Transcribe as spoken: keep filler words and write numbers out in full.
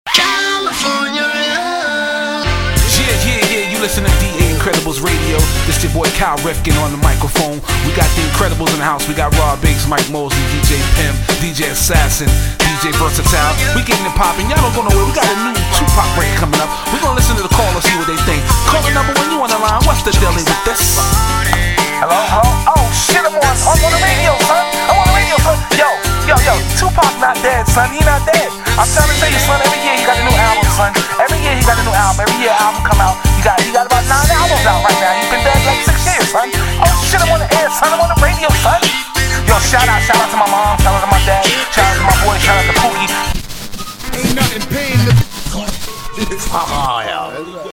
California. Yeah, yeah, yeah, you listen to D A Incredibles Radio. This your boy Kyle Rifkin on the microphone. We got the Incredibles in the house. We got Rob Biggs, Mike Mosley, D J Pim, D J Assassin, D J Versatile. We getting it poppin'. Y'all don't go nowhere. We got a new Tupac record coming up. We gonna listen to the callers, see what they think. Caller number one, you on the line. What's the dealing with this? Hello, hello? Oh shit, I'm on, I'm on the radio, son. I'm on the radio, son. Yo, yo, yo, Tupac not dead, son. He not dead. I'm trying to tell you, son, every year he got a new album, son. Every year he got a new album. Every year album come out. He got he got about nine albums out right now. He's been dead like six years, son. Oh shit, I'm on the air, son. I'm on the radio, son. Yo, shout out, shout out to my mom, shout out to my dad, shout out to my boy, shout out to Pookie. Ain't nothing paying the. Oh, yeah.